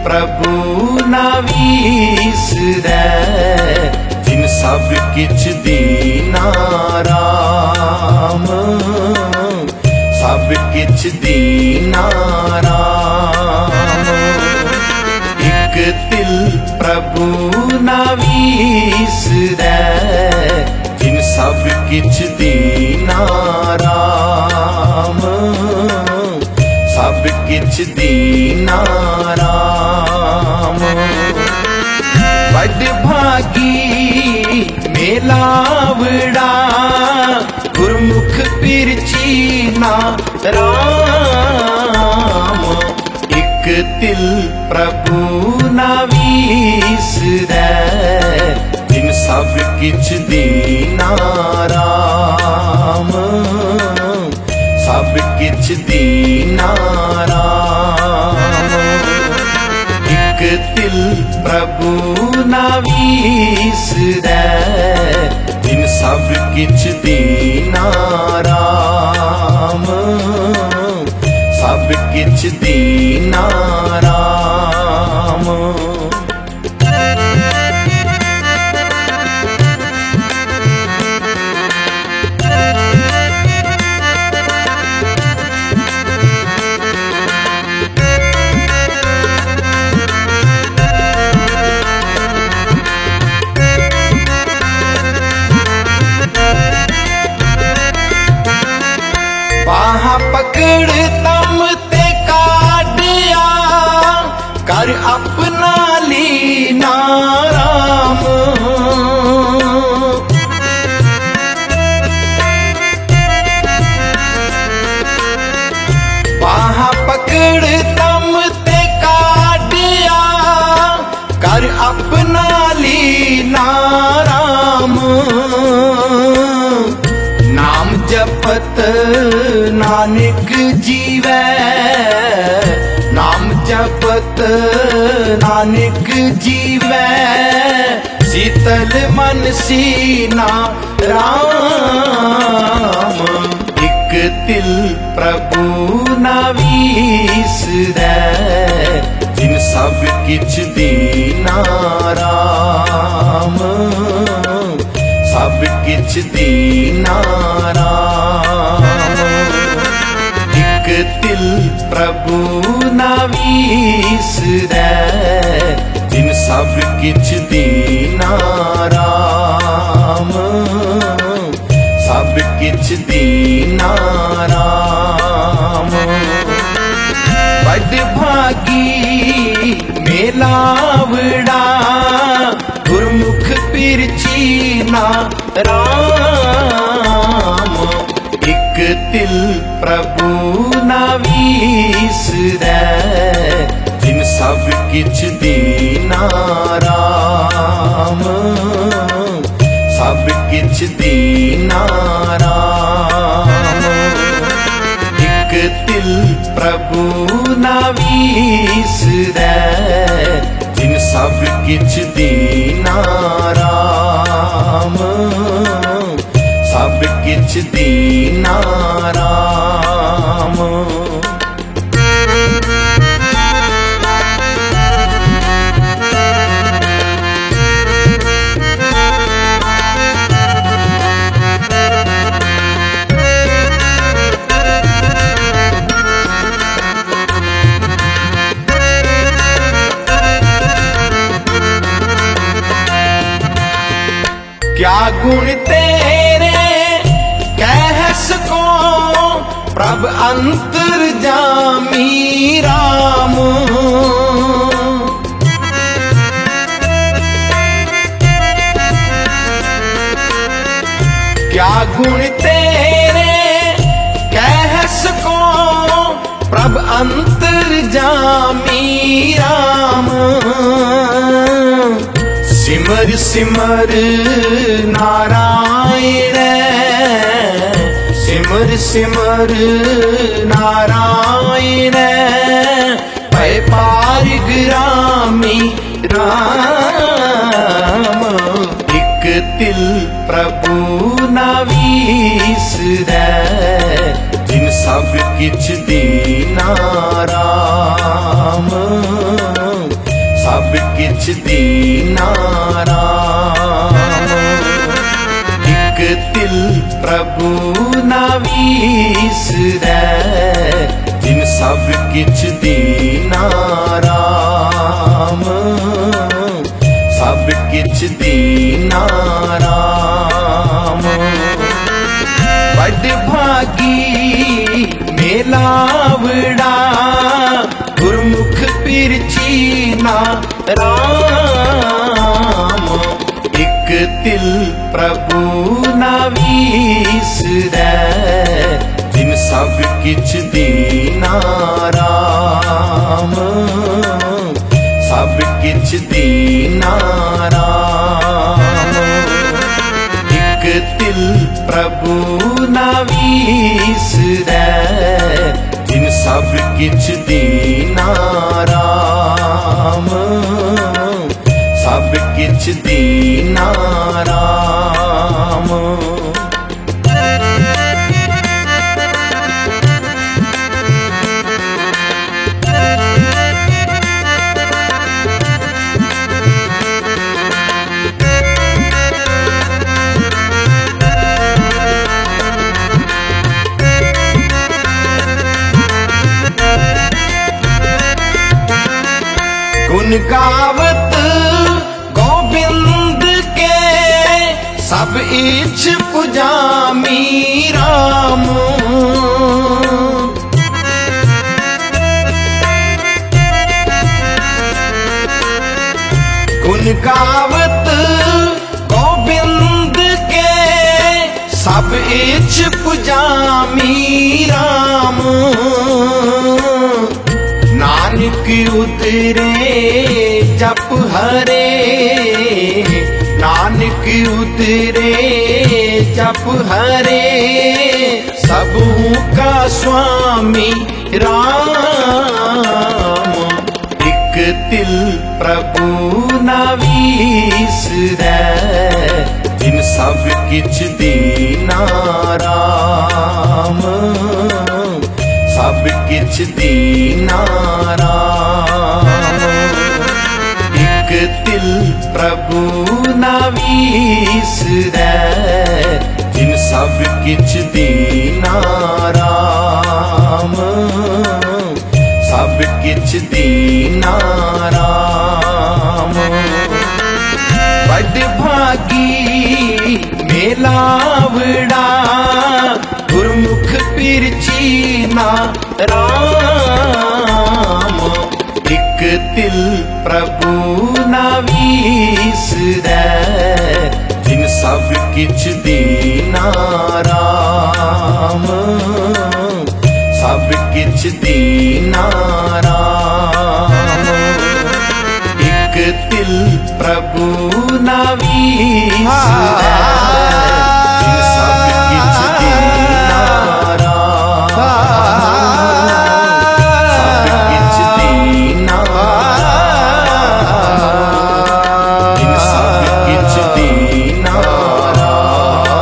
प्रभु ना विसरै, जिन सब किछ दीना राम, सब किछ दीना राम। एक तिल प्रभु ना विसरै, जिन सब किछ दीना राम, सब किछ दीना राम। बड़ भागी मेलावड़ा, गुरमुख पिरची ना राम। एक तिल प्रभु ना विसरै, जिन सब किछ दीना राम, सब किछ दीना राम। एक तिल प्रभु ना विसरै, जिन सब किछ दीना राम, सब किछ दीना राम। पकड़ तम ते काटिया, कर अपना लीना राम। बाह पकड़ तम ते काटिया, कर अपना लीना राम। नाम जपत नानक जीवै, नाम जपत नानक जीवै, शीतल मन सीना राम। एक तिल प्रभु ना विसरै, जिन सब किछ दीना राम, सब किछ दीना राम। एक तिल प्रभु ना विसरै, जिन सब किछ दीना राम, सब किछ दीना राम। बड़ भागी मेलावड़ा, गुरमुख पिरची ना राम। एक तिल प्रभु ना विसरै, जिन सब किछ दीना राम, सब किछ दीना राम। एक तिल प्रभु ना विसरै, जिन सब किछ दीना राम, सब किछ दीना राम। क्या गुण तेरे कह सको, प्रभ अंतर्जामी राम। क्या गुण तेरे कह सको, प्रभ अंतर्जामी राम। सिमर सिमर नारायण, सिमर सिमर नारायण, भय पार ग्रामी राम। एक तिल प्रभु ना विसरै, जिन सब किछ दीना राम, किछ दीना राम। एक तिल प्रभु ना विसरै, जिन सब किछ दीना राम। सब किछ दीना राम। बड़ भागी मेलावड़ा, गुरमुख पिरची ना राम। एक तिल प्रभु ना विसरै, जिन सब किछ दीना राम। सब किछ दीना राम। एक तिल प्रभु ना विसरै, जिन सब किछ दीना राम। सब किछ दीना राम। गुण गावत गोविंद के, सब इच्छ पुजामी राम। गुण गावत गोविंद के, सब इच्छ पुजामी राम। नानक उतरे जप हरे, नानक उतरे जप हरे। सबहू का स्वामी राम। एक तिल प्रभु ना विसरै, जिन सब किछ दीना राम। सब किछ दीना राम। एक तिल प्रभु ना विसरै, जिन सब किछ दीना राम। सब किछ दीना राम। बड़ भागी मेलावड़ा, गुरमुख पिरची ना राम। एक तिल प्रभु ना विसरै, जिन सब किछ दीना राम। सब किछ दीना राम। एक तिल प्रभु ना विसरै, जिन सब किछ दीना राम। सब किछ दीना राम। जिन सब किछ दीना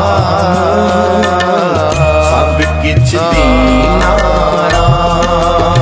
राम। सब किछ दीना राम।